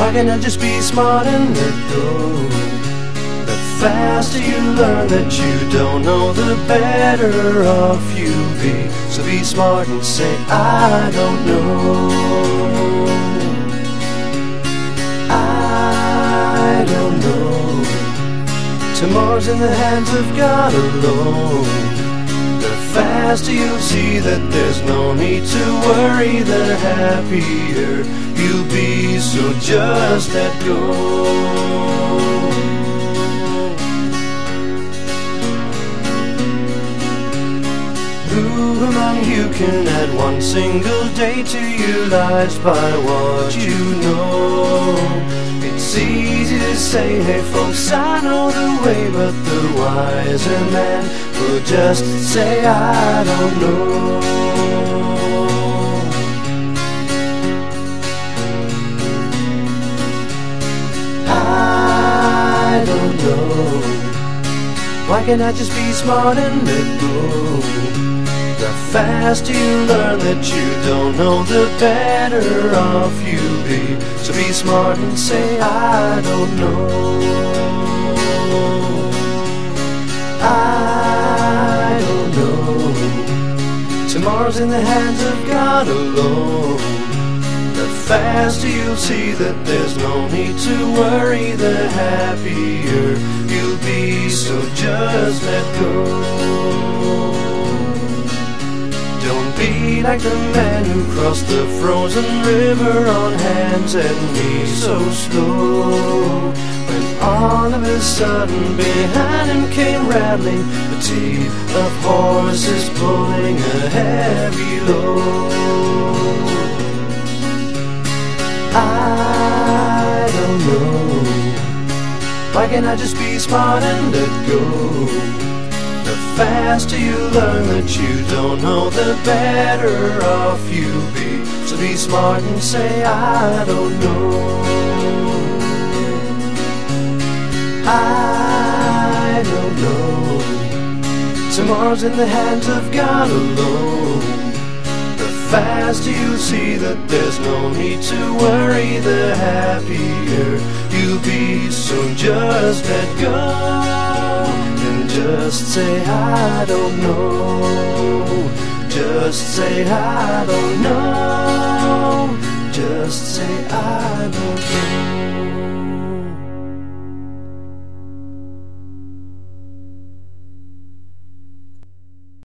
Why can't I just be smart and let go? The faster you learn that you don't know, the better off you'll be. So be smart and say, I don't know. I don't know. Tomorrow's in the hands of God alone. The faster you'll see that there's no need to worry, the happier you'll be. So just let go. Who among you can add one single day to your lives by what you know? It's easy to say, hey folks, I know the way, but the wiser man will just say, I don't know. I don't know. Why can't I just be smart and let go? The faster you learn that you don't know, the better off you'll be. So be smart and say, I don't know. I don't know. Tomorrow's in the hands of God alone. The faster you'll see that there's no need to worry, the happier you'll be. So just let go. Don't be like the man who crossed the frozen river on hands and knees so slow, when all of a sudden behind him came rattling the teeth of horses pulling a heavy load. I don't know. Why can't I just be smart and let go? The faster you learn that you don't know, the better off you'll be. So be smart and say, I don't know. I don't know. Tomorrow's in the hands of God alone. The faster you see that there's no need to worry, the happier you'll be. So just let go. Just say, I don't know. Just say, I don't know. Just say, I don't know.